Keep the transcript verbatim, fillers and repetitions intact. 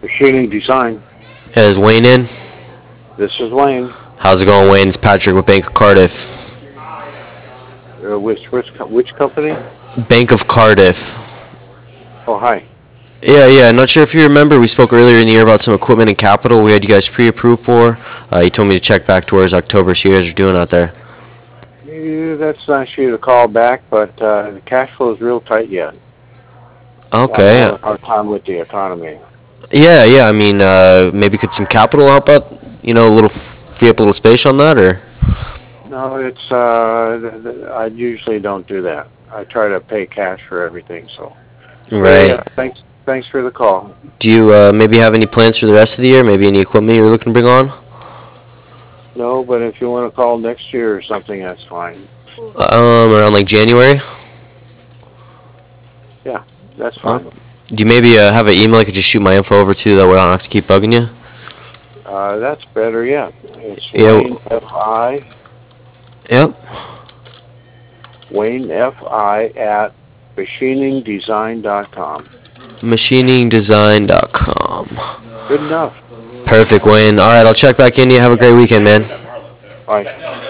Machining Design. Is Wayne in? This is Wayne. How's it going, Wayne? It's Patrick with Bank of Cardiff. Uh, which, which which company? Bank of Cardiff. Oh, hi. Yeah, yeah. Not sure if you remember. We spoke earlier in the year about some equipment and capital we had you guys pre-approved for. Uh, you told me to check back towards October, see how you guys are doing out there. Yeah, that's nice of you to call back, but uh, the cash flow is real tight yet. Okay. I'm having a hard time with the economy. Yeah, yeah. I mean, uh, maybe could some capital help out? You know, a little free up a little space on that, or? No, it's uh, th- th- I usually don't do that. I try to pay cash for everything. So. Right. Yeah, thanks. Thanks for the call. Do you uh, maybe have any plans for the rest of the year? Maybe any equipment you're looking to bring on? No, but if you want to call next year or something, that's fine. Um, around like January. Yeah, that's fine. Huh? Do you maybe uh, have an email I could just shoot my info over to, that way I don't have to keep bugging you? Uh, that's better, yeah. It's Yeah. Wayne F I. Yep. Wayne F I at machining design dot com. machining design dot com. Good enough. Perfect, Wayne. All right, I'll check back in. You have a great weekend, man. Bye.